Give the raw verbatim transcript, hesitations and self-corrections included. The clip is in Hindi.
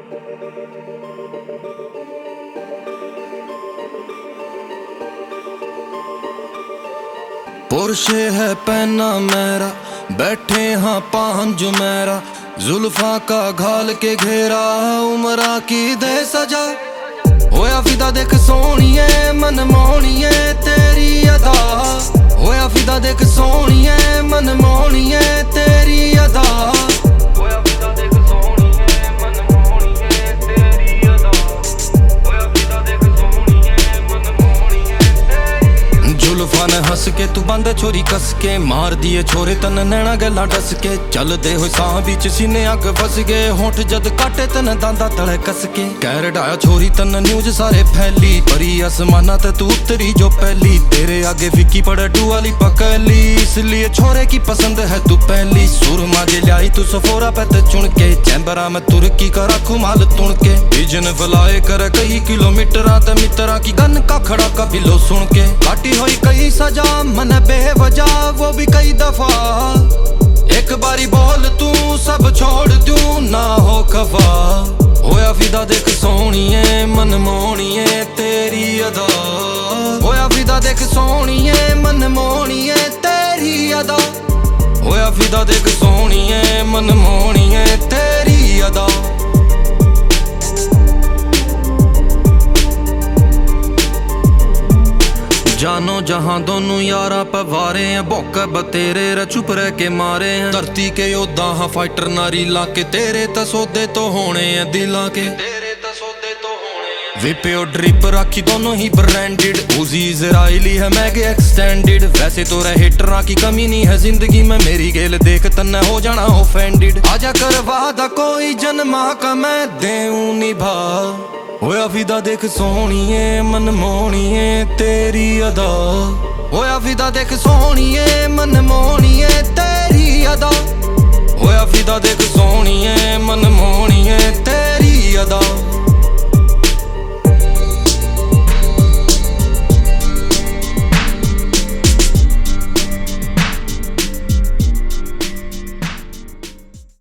पुरशे है पहना मेरा, बैठे हाँ पांच मेरा, जुल्फा का घाल के घेरा, उमरा की दे सजा। होया फिदा देख सोनिए मन मोनिए तेरी अदा, होया फिदा देख सोनिए मन मोनिए तेरी अदा, होया फिदा देख सोनिए मन मोनिए तेरी अदा, होया फिदा देख सोनिए मन मोनिए तेरी। जुल्फा ने हंस के तू बंद छोरी कस के, मार दिए छोरे तन नैना गला डस के, चलदे होए साह बीच सीने अग फस गए, होंठ जद काटे तन दांदा तले कस के, कैर डाया छोरी तन न्यूज सारे फैली, परी आसमाना ते तू उतरी जो पहली, तेरे आगे फिक्की पड़े टू वाली पकली, इसलिए छोरे की पसंद है तू पहली। सुरमा जे लाई तू सफोरा पे ते चुन के, चैम्बरा में तुर्की का रखू माल तुण के, विजन फलाए कर कई किलोमीटर ते मित्रा की गन का खड़ा का बिलो सुन के, काटी हुई कई सजा मन बेवजह वो भी कई दफा, एक बारी बोल तू सब छोड़ दूं ना हो खफा। होया फिदा देख सोनिए मन मोनिए तेरी अदा, होया फिदा देख सोनिए मन मोनिए तेरी अदा, होया फिदा देख सोनिए मन मोनिए तेरी अदा। जानो जहां दोनों यारा पवारे हैं, भौका बतेरे रे चुप रह के मारे हैं, धरती के योद्धा हाँ फाइटर नारी ला के, तेरे तसौदे तो होने हैं दिला के, तेरे तसौदे तो होने हैं। विपे और ड्रिप राखी दोनों ही ब्रांडेड, उजी इजराइली है मैगे एक्सटेंडेड, वैसे तो रहे हिटरा की कमी नहीं है जिंदगी में, मेरी गेल देख तन्ने हो जाना ऑफेंडेड, आजा कर वादा कोई जन्मा का मैं देऊं निभा। होया फिदा देख सोनिए मन मोनिए तेरी अदा, होया फिदा देख सोनिए मन मोनिए तेरी अदा, होया फिदा देख सोनिए मन मोनिए तेरी अदा।